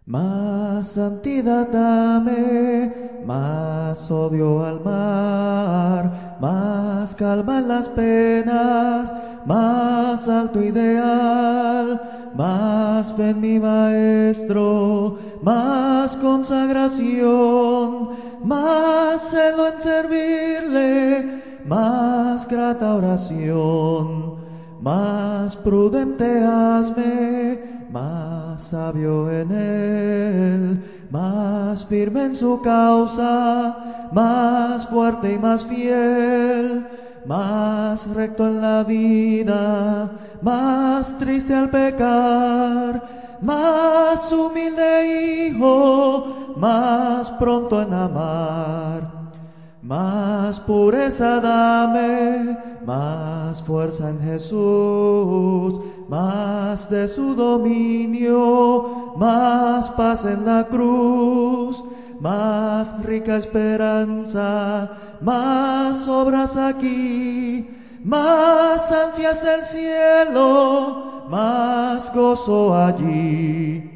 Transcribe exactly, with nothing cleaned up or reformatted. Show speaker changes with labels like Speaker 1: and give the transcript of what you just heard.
Speaker 1: Más santidad dame, más odio al mar, más calma en las penas, más alto ideal, más fe en mi maestro, más consagración, más celo en servirle, más grata oración, más prudente hazme, más sabio en él, más firme en su causa, más fuerte y más fiel, más recto en la vida, más triste al pecar, más humilde hijo, más pronto en amar. Más pureza dame, más fuerza en Jesús, más de su dominio, más paz en la cruz, más rica esperanza, más obras aquí, más ansias del cielo, más gozo allí.